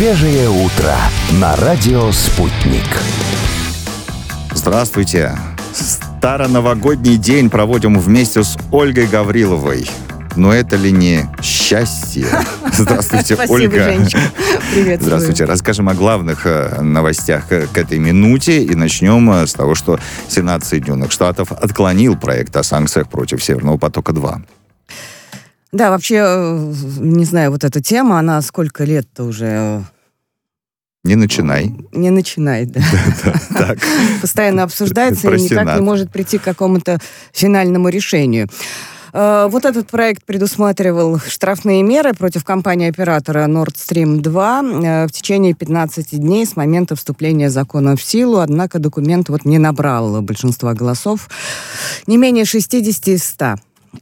Свежее утро на радио «Спутник». Здравствуйте. Староновогодний день проводим вместе с Ольгой Гавриловой. Но это ли не счастье? Здравствуйте, Спасибо, Ольга. Женечка. Приветствую. Здравствуйте. Расскажем о главных новостях к этой минуте. И начнем с того, что Сенат Соединенных Штатов отклонил проект о санкциях против Северного потока-2. Да, вообще, не знаю, вот эта тема, она сколько лет-то уже... Не начинай. Не начинает, да. Так. Постоянно обсуждается Про и никак Сенат. не может прийти к какому-то финальному решению. Вот этот проект предусматривал штрафные меры против компании-оператора Nord Stream 2 в течение 15 дней с момента вступления закона в силу, однако документ не набрал большинства голосов, не менее 60 из 100.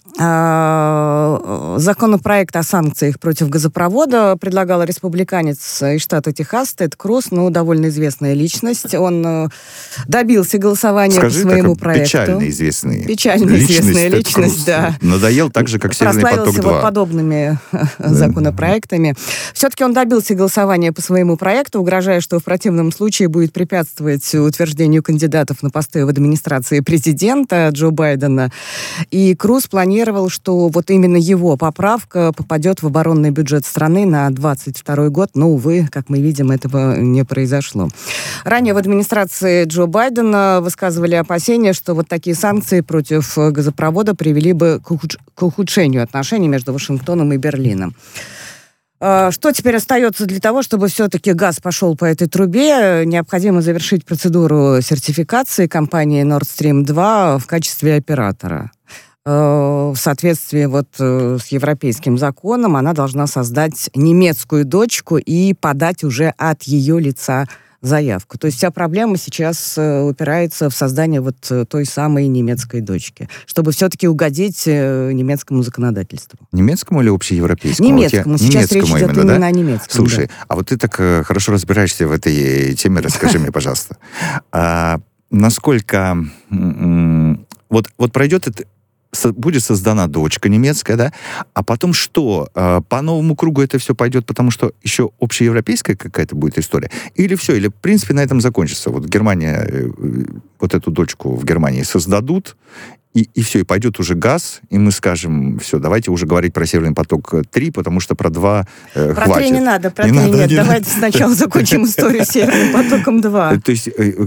Законопроект о санкциях против газопровода предлагал республиканец из штата Техас Тед Круз, довольно известная личность. Он добился голосования по своему проекту. Печально известная личность, да. Надоел так же, как Северный поток-2. Прославился подобными законопроектами. Все-таки он добился голосования по своему проекту, угрожая, что в противном случае будет препятствовать утверждению кандидатов на посты в администрации президента Джо Байдена. И Круз планировал, что именно его поправка попадет в оборонный бюджет страны на 2022 год, но, увы, как мы видим, этого не произошло. Ранее в администрации Джо Байдена высказывали опасения, что такие санкции против газопровода привели бы к ухудшению отношений между Вашингтоном и Берлином. Что теперь остается для того, чтобы все-таки газ пошел по этой трубе? Необходимо завершить процедуру сертификации компании Nord Stream 2 в качестве оператора. В соответствии с европейским законом она должна создать немецкую дочку и подать уже от ее лица заявку. То есть вся проблема сейчас упирается в создание той самой немецкой дочки, чтобы все-таки угодить немецкому законодательству. Немецкому или общеевропейскому? Немецкому. Сейчас речь идет именно о немецком. Слушай, да. А ты так хорошо разбираешься в этой теме, расскажи мне, пожалуйста. Насколько... пройдет это... Будет создана дочка немецкая, да? А потом что? По новому кругу это все пойдет, потому что еще общеевропейская какая-то будет история? Или все? Или, в принципе, на этом закончится? Германия, эту дочку в Германии создадут, и все, и пойдет уже газ, и мы скажем, все, давайте уже говорить про Северный поток-3, потому что про 2 хватит. Про 3 не надо, про 3 нет. Давайте сначала закончим историю с Северным потоком-2. То есть,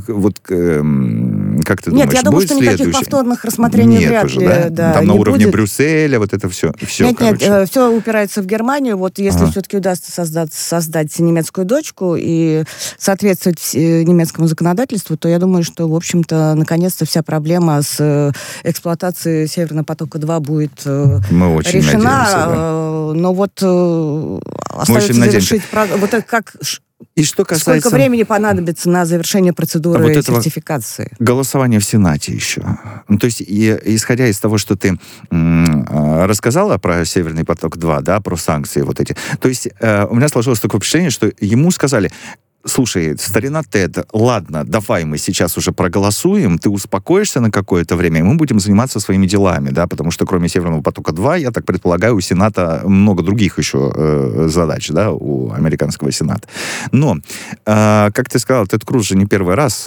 как ты думаешь, нет, я думаю, что никаких повторных рассмотрений вряд ли. Да, там на уровне Брюсселя, это все. Нет, все упирается в Германию. Если все-таки удастся создать немецкую дочку и соответствовать немецкому законодательству, то я думаю, что, в общем-то, наконец-то вся проблема с эксплуатацией Северного потока-2 будет Мы очень решена. Надеемся, да. Но остается завершить... И что касается... Сколько времени понадобится на завершение процедуры сертификации? Голосование в Сенате еще. То есть, исходя из того, что ты рассказала про Северный поток-2, да, про санкции эти. То есть, у меня сложилось такое впечатление, что ему сказали... Слушай, старина Тед, ладно, давай мы сейчас уже проголосуем, ты успокоишься на какое-то время, и мы будем заниматься своими делами, да, потому что кроме Северного потока-2, я так предполагаю, у Сената много других еще задач, да, у американского Сената. Но, как ты сказал, Тед Круз же не первый раз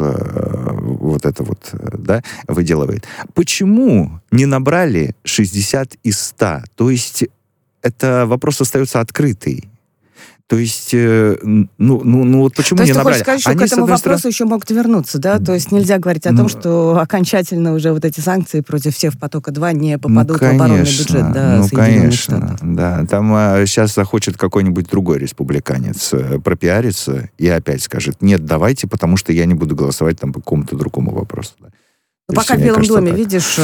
да, выделывает. Почему не набрали 60 из 100? То есть, это вопрос остается открытый. То есть, почему не набрали? То есть ты хочешь сказать, что к этому вопросу еще могут вернуться, да? То есть нельзя говорить о том, что окончательно уже эти санкции против Северного потока-2 не попадут в оборонный бюджет Соединенных Штатов. Да. Там сейчас захочет какой-нибудь другой республиканец пропиариться и опять скажет, нет, давайте, потому что я не буду голосовать по какому-то другому вопросу. Пока в Белом доме, видишь,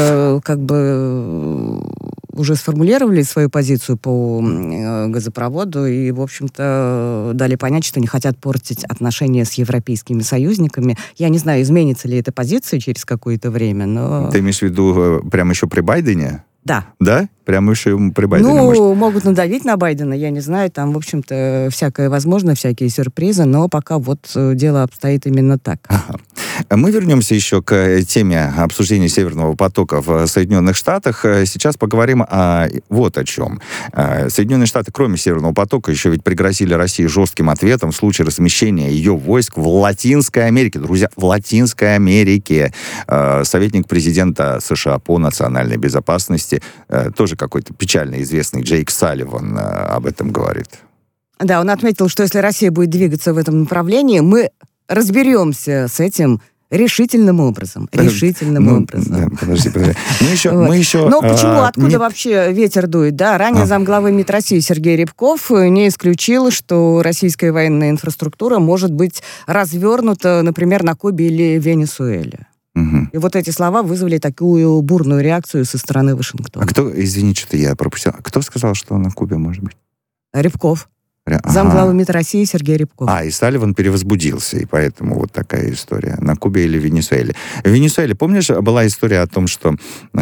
уже сформулировали свою позицию по газопроводу и, в общем-то, дали понять, что не хотят портить отношения с европейскими союзниками. Я не знаю, изменится ли эта позиция через какое-то время, но... Ты имеешь в виду прямо еще при Байдене? Да. Да? Прямо еще при Байдене могут надавить на Байдена, я не знаю, там, в общем-то, всякое возможно, всякие сюрпризы, но пока вот дело обстоит именно так. Ага. Мы вернемся еще к теме обсуждения Северного потока в Соединенных Штатах. Сейчас поговорим вот о чем. Соединенные Штаты, кроме Северного потока, еще ведь пригрозили России жестким ответом в случае размещения ее войск в Латинской Америке. Друзья, в Латинской Америке. Советник президента США по национальной безопасности, тоже какой-то печально известный Джейк Салливан об этом говорит. Да, он отметил, что если Россия будет двигаться в этом направлении, мы разберемся с этим решительным образом. Решительным образом. Да, подожди. Мы еще... Но почему, откуда вообще ветер дует? Да, ранее замглавы МИД России Сергей Рябков не исключил, что российская военная инфраструктура может быть развернута, например, на Кубе или Венесуэле. Угу. И вот эти слова вызвали такую бурную реакцию со стороны Вашингтона. А кто, извини, что-то я пропустил, кто сказал, что на Кубе может быть? Рябков. Замглавы МИД России Сергей Рябков. И Салливан перевозбудился, и поэтому вот такая история. На Кубе или Венесуэле. В Венесуэле, помнишь, была история о том, что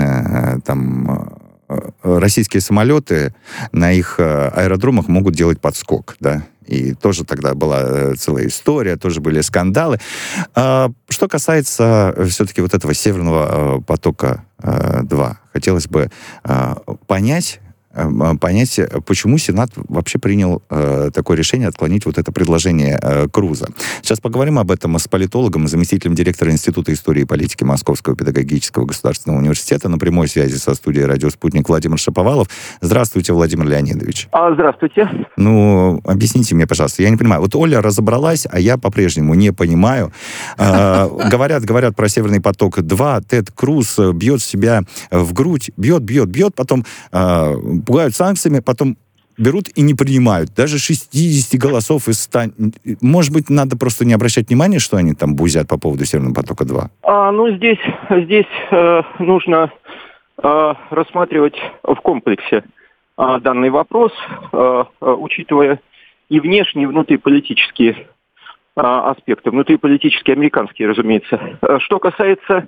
там российские самолеты на их аэродромах могут делать подскок, да? И тоже тогда была целая история, тоже были скандалы. Что касается все-таки вот этого Северного потока-2, хотелось бы понять, почему Сенат вообще принял такое решение отклонить вот это предложение Круза. Сейчас поговорим об этом с политологом, заместителем директора Института истории и политики Московского педагогического государственного университета на прямой связи со студией «Радио Спутник» Владимир Шаповалов. Здравствуйте, Владимир Леонидович. Здравствуйте. Объясните мне, пожалуйста, я не понимаю. Вот Оля разобралась, а я по-прежнему не понимаю. Говорят про Северный поток-2. Тед Круз бьет себя в грудь, бьет, потом пугают санкциями, потом берут и не принимают. Даже 60 голосов из 100. Может быть, надо просто не обращать внимания, что они там бузят по поводу Северного потока-2? Здесь нужно рассматривать в комплексе данный вопрос, учитывая и внешние, и внутриполитические аспекты. Внутриполитические, американские, разумеется. Что касается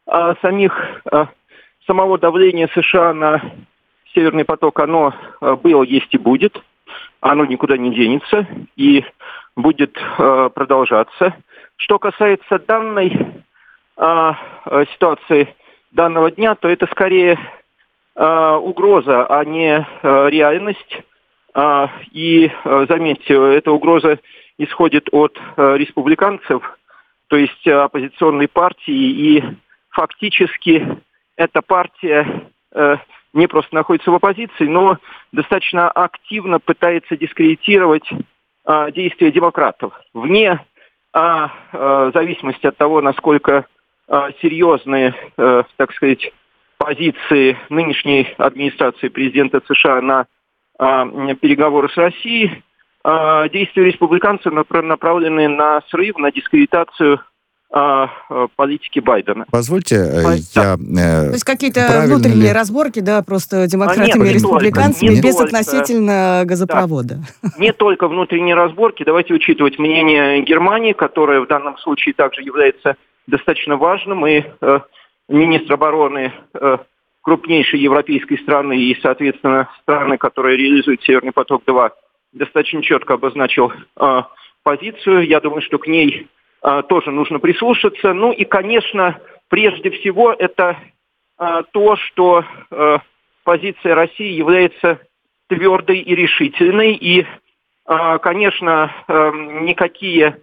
самого давления США на Северный поток, оно было, есть и будет. Оно никуда не денется и будет продолжаться. Что касается данной ситуации, данного дня, то это скорее угроза, а не реальность. И, заметьте, эта угроза исходит от республиканцев, то есть оппозиционной партии, и фактически эта партия не просто находится в оппозиции, но достаточно активно пытается дискредитировать действия демократов. Вне зависимости от того, насколько серьезные, так сказать, позиции нынешней администрации президента США на переговоры с Россией, действия республиканцев направлены на срыв, на дискредитацию политики Байдена. Позвольте, То есть какие-то внутренние разборки, да, просто демократами и республиканцами относительно газопровода. Не только внутренние разборки. Давайте учитывать мнение Германии, которое в данном случае также является достаточно важным, и министр обороны крупнейшей европейской страны и, соответственно, страны, которые реализуют Северный поток-2, достаточно четко обозначил позицию. Я думаю, что к ней тоже нужно прислушаться. Ну и, конечно, прежде всего это то, что позиция России является твердой и решительной. И, конечно, никакие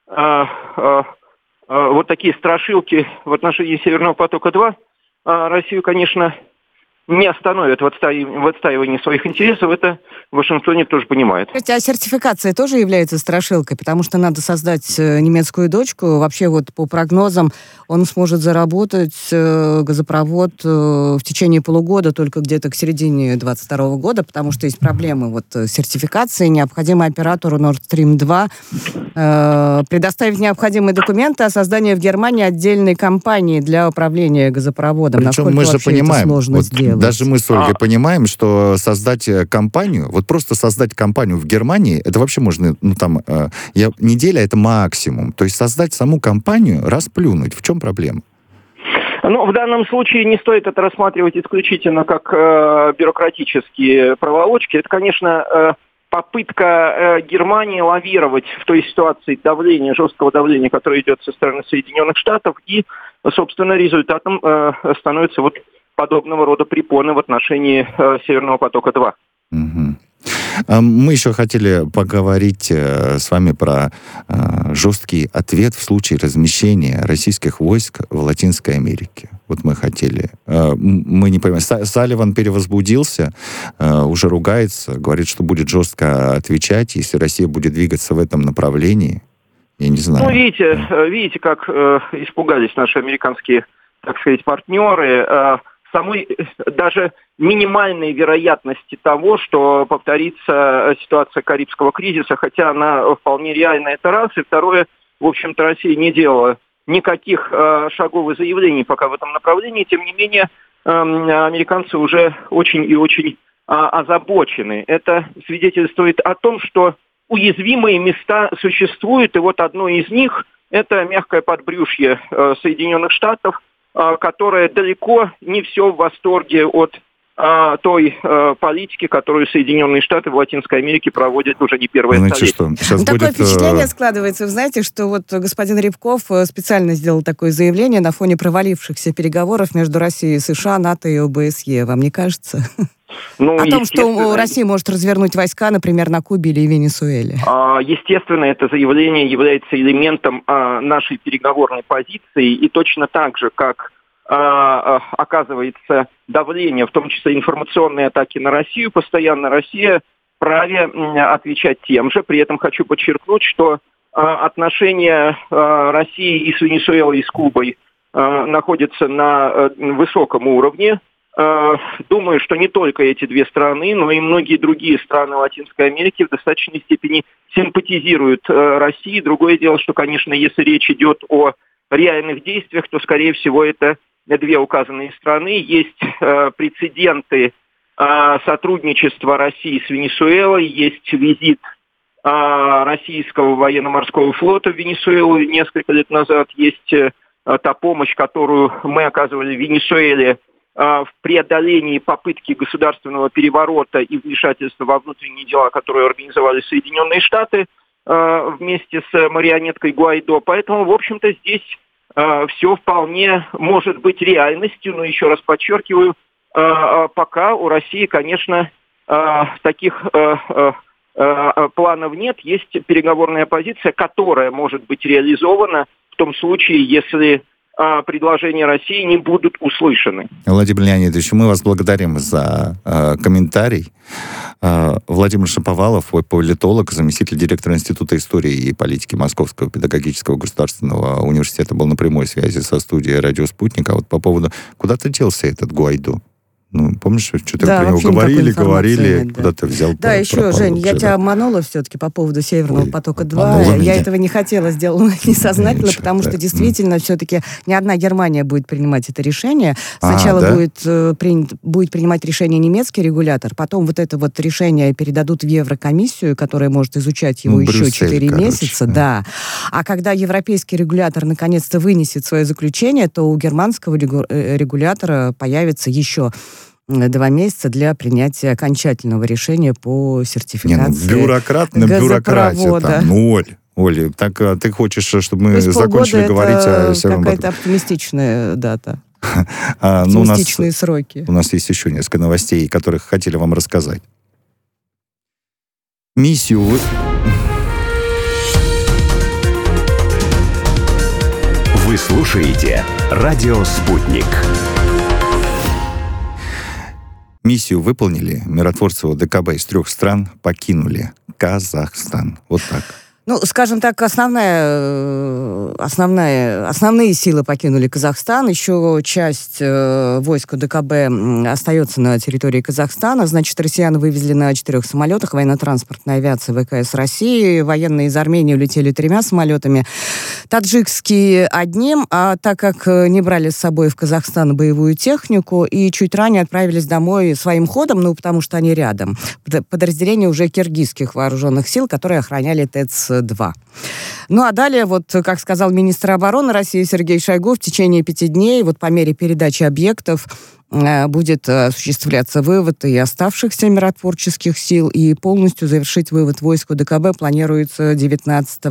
вот такие страшилки в отношении Северного потока-2 Россию, конечно, не остановят в отстаивании своих интересов. Это в Вашингтоне тоже понимают. А сертификация тоже является страшилкой, потому что надо создать немецкую дочку. Вообще вот по прогнозам он сможет заработать газопровод в течение полугода, только где-то к середине 2022 года, потому что есть проблемы вот с сертификацией. Необходимо оператору Nord Stream 2 предоставить необходимые документы о создании в Германии отдельной компании для управления газопроводом. Причем насколько мы же вообще понимаем, это сложно вот сделать? Даже мы с Ольгой понимаем, что создать компанию, вот просто создать компанию в Германии, это вообще можно, неделя это максимум. То есть создать саму компанию, расплюнуть. В чем проблема? Ну, в данном случае не стоит это рассматривать исключительно как бюрократические проволочки. Это, конечно, попытка Германии лавировать в той ситуации давления, жесткого давления, которое идет со стороны Соединенных Штатов, и, собственно, результатом становится вот подобного рода препоны в отношении Северного потока-2. Угу. Мы еще хотели поговорить с вами про жесткий ответ в случае размещения российских войск в Латинской Америке. Вот мы хотели. Мы не понимаем. Салливан перевозбудился, уже ругается, говорит, что будет жестко отвечать, если Россия будет двигаться в этом направлении. Я не знаю. Ну, видите, как испугались наши американские, так сказать, партнеры. Самой даже минимальной вероятности того, что повторится ситуация Карибского кризиса, хотя она вполне реальна, это раз. И второе, в общем-то, Россия не делала никаких шагов и заявлений пока в этом направлении. Тем не менее, американцы уже очень и очень озабочены. Это свидетельствует о том, что уязвимые места существуют, и вот одно из них – это мягкое подбрюшье Соединенных Штатов, которая далеко не все в восторге от той политики, которую Соединенные Штаты в Латинской Америке проводят уже не первое столетие. Что, сейчас такое будет... впечатление складывается, вы знаете, что вот господин Рябков специально сделал такое заявление на фоне провалившихся переговоров между Россией и США, НАТО и ОБСЕ. Вам не кажется? О том, что Россия может развернуть войска, например, на Кубе или Венесуэле. Естественно, это заявление является элементом нашей переговорной позиции, и точно так же, как оказывается давление, в том числе информационные атаки на Россию, постоянно Россия вправе отвечать тем же. При этом хочу подчеркнуть, что отношения России и с Венесуэлой, и с Кубой находятся на высоком уровне. Думаю, что не только эти две страны, но и многие другие страны Латинской Америки в достаточной степени симпатизируют России. Другое дело, что, конечно, если речь идет о реальных действиях, то, скорее всего, это две указанные страны. Есть прецеденты сотрудничества России с Венесуэлой, есть визит российского военно-морского флота в Венесуэлу несколько лет назад, есть та помощь, которую мы оказывали Венесуэле в преодолении попытки государственного переворота и вмешательства во внутренние дела, которые организовали Соединенные Штаты вместе с марионеткой Гуайдо. Поэтому, в общем-то, здесь все вполне может быть реальностью, но еще раз подчеркиваю, пока у России, конечно, таких планов нет. Есть переговорная позиция, которая может быть реализована в том случае, если предложения России не будут услышаны. Владимир Леонидович, мы вас благодарим за комментарий. Владимир Шаповалов, политолог, заместитель директора Института истории и политики Московского педагогического государственного университета, был на прямой связи со студией «Радио Спутник». А вот по поводу... Куда-то делся этот Гуайдо? Ну, помнишь, что-то про него говорили, да. Куда-то взял. Да, еще, Жень, я тебя обманула все-таки по поводу Северного потока-2. Я этого не хотела, сделала несознательно, потому что действительно все-таки не одна Германия будет принимать это решение. Сначала будет принимать решение немецкий регулятор, потом вот это вот решение передадут в Еврокомиссию, которая может изучать его еще 4 месяца. Да. А когда европейский регулятор наконец-то вынесет свое заключение, то у германского регулятора появится еще 2 месяца для принятия окончательного решения по сертификации. Бюрократ на бюрократии. Там, Оль, так ты хочешь, чтобы мы закончили говорить о Северном потоке? Какая-то оптимистичная дата. Оптимистичные сроки. У нас есть еще несколько новостей, которых хотели вам рассказать. Миссию... Вы слушаете «Радио Спутник». Миссию выполнили. Миротворцы ОДКБ из 3 стран покинули Казахстан. Вот так. Ну, скажем так, основные силы покинули Казахстан. Еще часть войск ОДКБ остается на территории Казахстана. Значит, россиян вывезли на 4 самолетах. Военно-транспортная авиация ВКС России. Военные из Армении улетели 3 самолетами. Таджикские одним. А так как не брали с собой в Казахстан боевую технику и чуть ранее отправились домой своим ходом, потому что они рядом. Подразделения уже киргизских вооруженных сил, которые охраняли ТЭЦ САНКС-2. Ну, а далее, вот, как сказал министр обороны России Сергей Шойгу, в течение 5 дней, вот по мере передачи объектов, будет осуществляться вывод и оставшихся миротворческих сил, и полностью завершить вывод войск УДКБ планируется 19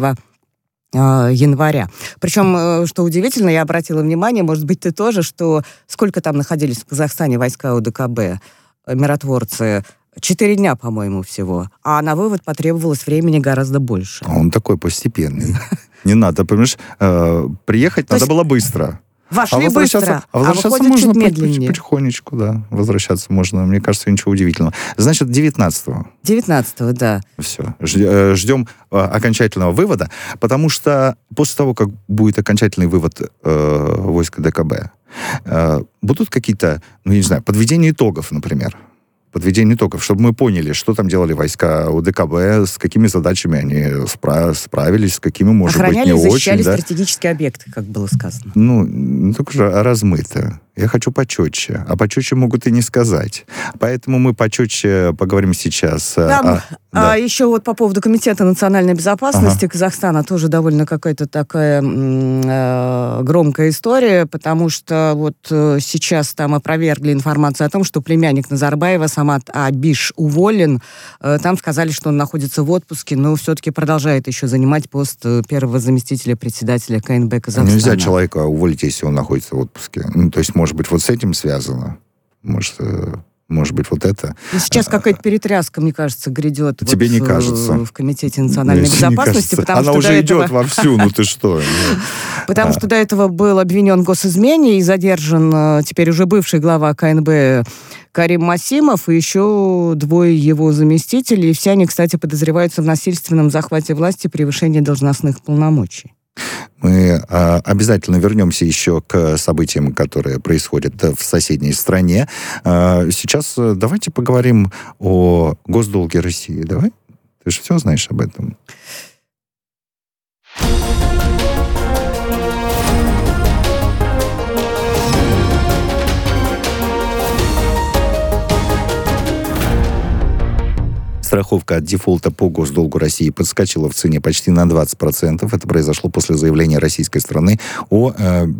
января. Причем, что удивительно, я обратила внимание, может быть, ты тоже, что сколько там находились в Казахстане войска УДКБ, миротворцы? 4 дня, по-моему, всего. А на вывод потребовалось времени гораздо больше. Он такой постепенный. Не надо, понимаешь, приехать надо было быстро. Вошли быстро, а возвращаться можно потихонечку, да. Возвращаться можно, мне кажется, ничего удивительного. Значит, 19-го. 19-го, да. Все. Ждем окончательного вывода, потому что после того, как будет окончательный вывод войск ДКБ, будут какие-то, ну, я не знаю, подведения итогов, например. Подведение итогов, чтобы мы поняли, что там делали войска УДКБ, с какими задачами они справились, с какими, может быть, не очень. Охраняли, защищали стратегические объекты, как было сказано. Ну так уже размыто. Я хочу почетче. А почетче могут и не сказать. Поэтому мы почетче поговорим сейчас. Да. Еще вот по поводу Комитета национальной безопасности Казахстана тоже довольно какая-то такая громкая история, потому что вот сейчас там опровергли информацию о том, что племянник Назарбаева, Самат Абиш, уволен. Там сказали, что он находится в отпуске, но все-таки продолжает еще занимать пост первого заместителя председателя КНБ Казахстана. Нельзя человека уволить, если он находится в отпуске. Ну, то есть, может быть, вот с этим связано. Может быть, вот это. Но сейчас какая-то перетряска, мне кажется, грядет. Тебе не кажется? В Комитете национальной безопасности. Потому она что уже идет вовсю, ну ты что? Потому что до этого был обвинен в госизмене и задержан теперь уже бывший глава КНБ Карим Масимов и еще 2 его заместителей. Все они, кстати, подозреваются в насильственном захвате власти и превышении должностных полномочий. Мы обязательно вернемся еще к событиям, которые происходят в соседней стране. Сейчас давайте поговорим о госдолге России. Давай? Ты же все знаешь об этом. Страховка от дефолта по госдолгу России подскочила в цене почти на 20%. Это произошло после заявления российской стороны о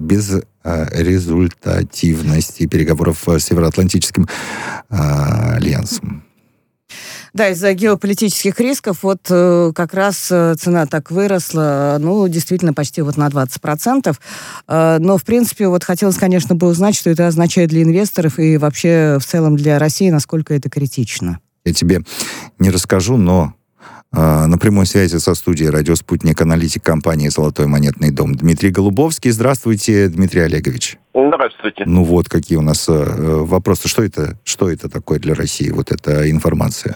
безрезультативности переговоров с Североатлантическим альянсом. Да, из-за геополитических рисков вот как раз цена так выросла, ну, действительно, почти вот на 20%. Но, в принципе, вот хотелось, конечно, бы узнать, что это означает для инвесторов и вообще в целом для России, насколько это критично. Я тебе не расскажу, но на прямой связи со студией «Радио Спутник» аналитик компании «Золотой монетный дом» Дмитрий Голубовский. Здравствуйте, Дмитрий Олегович. Здравствуйте. Ну вот, какие у нас вопросы. Что это такое для России, вот эта информация?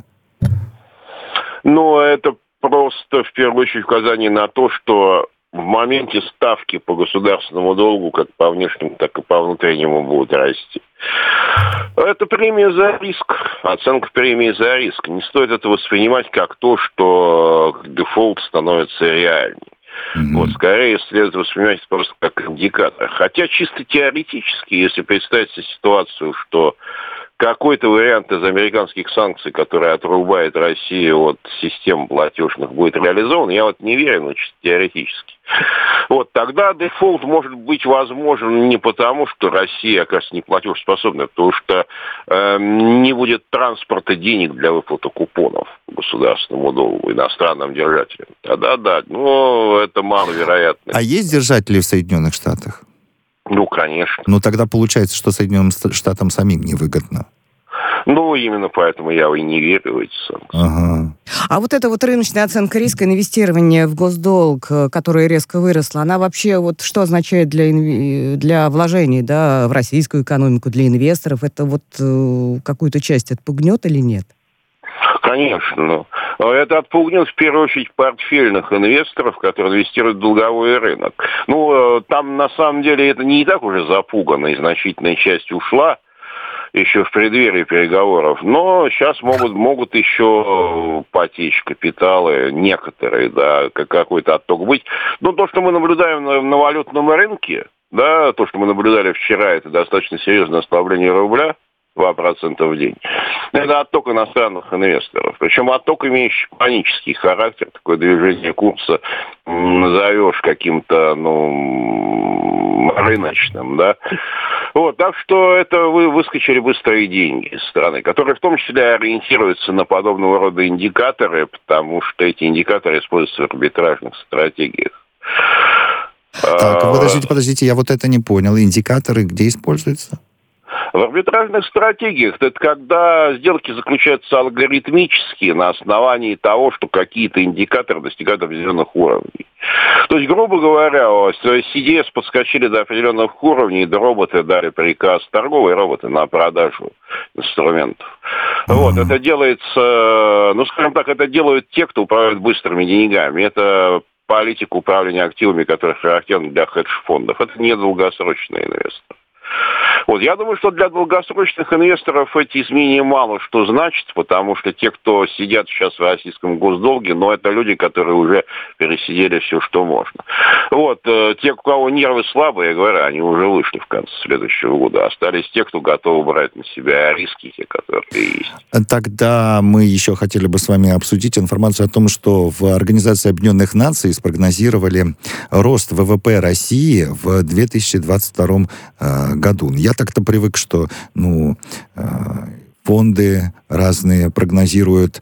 Ну, это просто, в первую очередь, указание на то, что в моменте ставки по государственному долгу, как по внешнему, так и по внутреннему, будут расти. Это премия за риск, оценка премии за риск. Не стоит это воспринимать как то, что дефолт становится реальней. Вот, скорее следует воспринимать это просто как индикатор. Хотя чисто теоретически, если представить себе ситуацию, что какой-то вариант из американских санкций, который отрубает Россию от систем платежных, будет реализован, я вот не верю, но чисто теоретически. Вот, тогда дефолт может быть возможен не потому, что Россия окажется неплатежеспособной, а потому что не будет транспорта денег для выплаты купонов государственному долгу, иностранным держателям. Да, но это маловероятно. А есть держатели в Соединенных Штатах? Ну, конечно. Ну, тогда получается, что Соединенным Штатам самим невыгодно. Ну, именно поэтому я и не верю в эти санкции. Ага. А вот эта вот рыночная оценка риска инвестирования в госдолг, которая резко выросла, она вообще вот что означает для вложений, да, в российскую экономику, для инвесторов? Это вот какую-то часть отпугнет или нет? Конечно. Это отпугнет в первую очередь портфельных инвесторов, которые инвестируют в долговой рынок. Ну, там на самом деле это не так уже запугано, и значительная часть ушла еще в преддверии переговоров. Но сейчас могут еще потечь капиталы некоторые, да, какой-то отток быть. Но то, что мы наблюдаем на валютном рынке, да, то, что мы наблюдали вчера, это достаточно серьезное ослабление рубля. 2% в день. Это отток иностранных инвесторов. Причем отток, имеющий панический характер, такое движение курса назовешь каким-то, рыночным, да. Вот, так что это выскочили быстрые деньги из страны, которые в том числе ориентируются на подобного рода индикаторы, потому что эти индикаторы используются в арбитражных стратегиях. Так, подождите, я вот это не понял. Индикаторы где используются? В арбитражных стратегиях это когда сделки заключаются алгоритмически на основании того, что какие-то индикаторы достигают определенных уровней. То есть, грубо говоря, CDS подскочили до определенных уровней, да роботы дали приказ, торговые роботы, на продажу инструментов. Вот, это делается, скажем так, это делают те, кто управляет быстрыми деньгами. Это политика управления активами, которая характерна для хедж-фондов. Это не долгосрочные инвесторы. Вот, я думаю, что для долгосрочных инвесторов эти изменения мало что значат, потому что те, кто сидят сейчас в российском госдолге, это люди, которые уже пересидели все, что можно. Вот, те, у кого нервы слабые, я говорю, они уже вышли в конце следующего года. Остались те, кто готовы брать на себя риски, те, которые есть. Тогда мы еще хотели бы с вами обсудить информацию о том, что в Организации Объединенных Наций спрогнозировали рост ВВП России в 2022 году. Я так-то привык, что фонды разные прогнозируют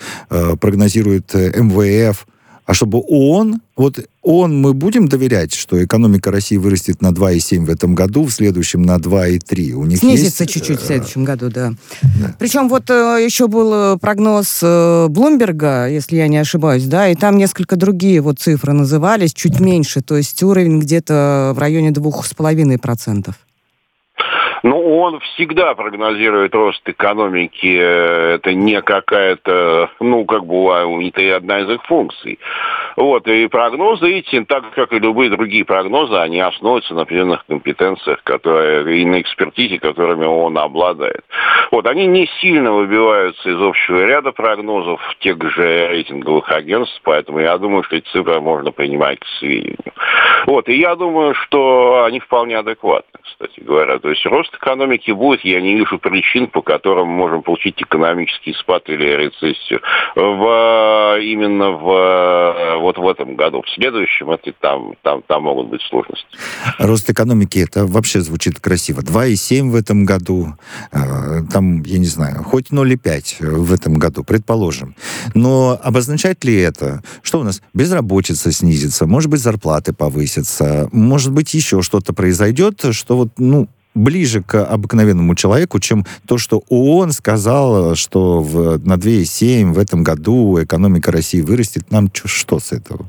МВФ, а чтобы ООН, мы будем доверять, что экономика России вырастет на 2,7 в этом году, в следующем на 2,3. У них снизится чуть-чуть в следующем году, да. Причем еще был прогноз Блумберга, если я не ошибаюсь, да, и там несколько другие цифры назывались, чуть меньше, то есть уровень где-то в районе 2,5%. Он всегда прогнозирует рост экономики. Это не какая-то, это одна из их функций. Вот, и прогнозы эти, так как и любые другие прогнозы, они основываются на определенных компетенциях, и на экспертизе, которыми он обладает. Вот, они не сильно выбиваются из общего ряда прогнозов тех же рейтинговых агентств, поэтому я думаю, что эти цифры можно принимать к сведению. Вот, и я думаю, что они вполне адекватны, кстати говоря. То есть рост экономики будет, я не вижу причин, по которым мы можем получить экономический спад или рецессию именно в этом году. В следующем там могут быть сложности. Рост экономики, это вообще звучит красиво. 2,7 в этом году, там, я не знаю, хоть 0,5 в этом году, предположим. Но обозначает ли это, что у нас безработица снизится, может быть, зарплаты повысятся, может быть, еще что-то произойдет, что ближе к обыкновенному человеку, чем то, что ООН сказал, что на 2,7 в этом году экономика России вырастет. Нам что с этого?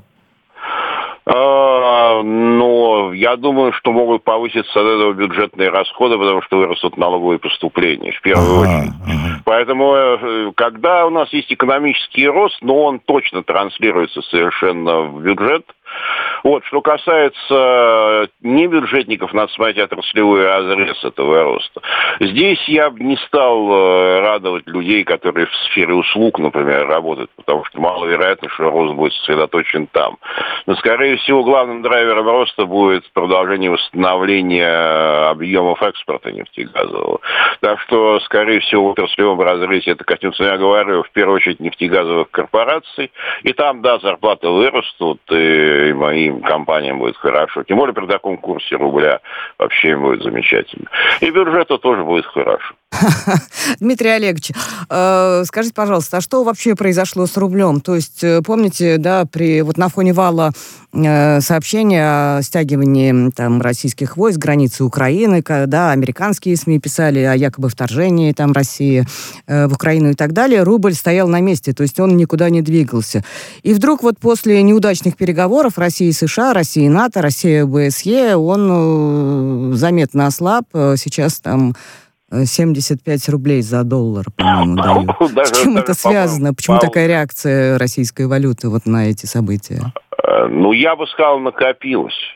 Я думаю, что могут повыситься от этого бюджетные расходы, потому что вырастут налоговые поступления, в первую очередь. Поэтому, когда у нас есть экономический рост, он точно транслируется совершенно в бюджет. Вот, что касается небюджетников, надо смотреть отраслевой разрез этого роста. Здесь я бы не стал радовать людей, которые в сфере услуг, например, работают, потому что маловероятно, что рост будет сосредоточен там. Но, скорее всего, главным драйвером роста будет продолжение восстановления объемов экспорта нефтегазового. Так что, скорее всего, в отраслевом разрезе это коснется, я говорю, в первую очередь нефтегазовых корпораций. И там, да, зарплаты вырастут, и моим компаниям будет хорошо. Тем более при таком курсе рубля вообще им будет замечательно. И бюджету тоже будет хорошо. Дмитрий Олегович, скажите, пожалуйста, а что вообще произошло с рублем? То есть, помните, да, на фоне вала сообщения о стягивании российских войск границы Украины, когда американские СМИ писали о якобы вторжении России в Украину и так далее, рубль стоял на месте, то есть он никуда не двигался. И вдруг после неудачных переговоров России и США, России и НАТО, России и ОБСЕ, он заметно ослаб, сейчас 75 рублей за доллар, по-моему, дают. С чем это связано? Почему такая реакция российской валюты на эти события? Я бы сказал, накопилось.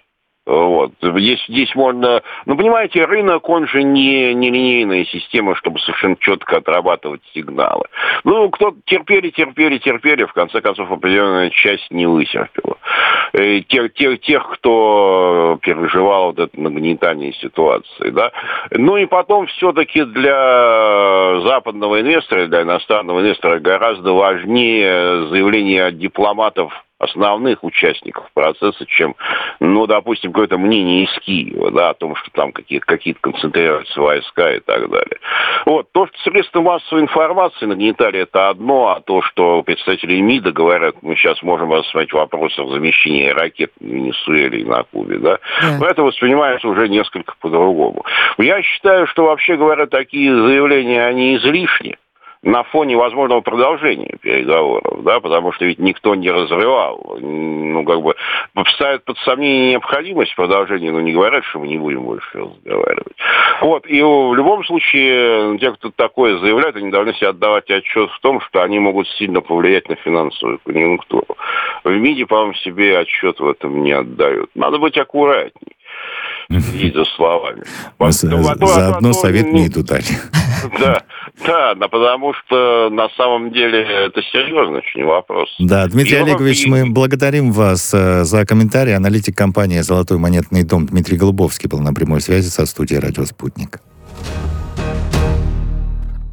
Вот. Здесь можно... Ну, понимаете, рынок, он же не линейная система, чтобы совершенно четко отрабатывать сигналы. Ну, кто-то терпели, в конце концов, определенная часть не вытерпела. Тех, кто переживал вот это нагнетание ситуации, да. Ну, и потом все-таки для западного инвестора, для иностранного инвестора гораздо важнее заявление дипломатов, основных участников процесса, чем, ну, допустим, какое-то мнение из Киева, да, о том, что там какие-то концентрируются войска и так далее. Вот. То, что средства массовой информации нагнетали, это одно, а то, что представители МИДа говорят, мы сейчас можем рассмотреть вопрос о замещении ракет в Венесуэле и на Кубе, да, но это воспринимается уже несколько по-другому. Я считаю, что, вообще говоря, такие заявления, они излишни на фоне возможного продолжения переговоров, да, потому что ведь никто не разрывал, ну, как бы, ставят под сомнение необходимость продолжения, но не говорят, что мы не будем больше разговаривать. Вот, и в любом случае, те, кто такое заявляет, они должны себе отдавать отчет в том, что они могут сильно повлиять на финансовую конъюнктуру. В МИДе, по-моему, себе отчет в этом не отдают. Надо быть аккуратней. И за словами. Заодно совет МИДу дали. Да, потому что на самом деле это серьезный очень вопрос. Да, Дмитрий Олегович, мы благодарим вас за комментарий. Аналитик компании «Золотой монетный дом» Дмитрий Голубовский был на прямой связи со студией «Радио Спутник».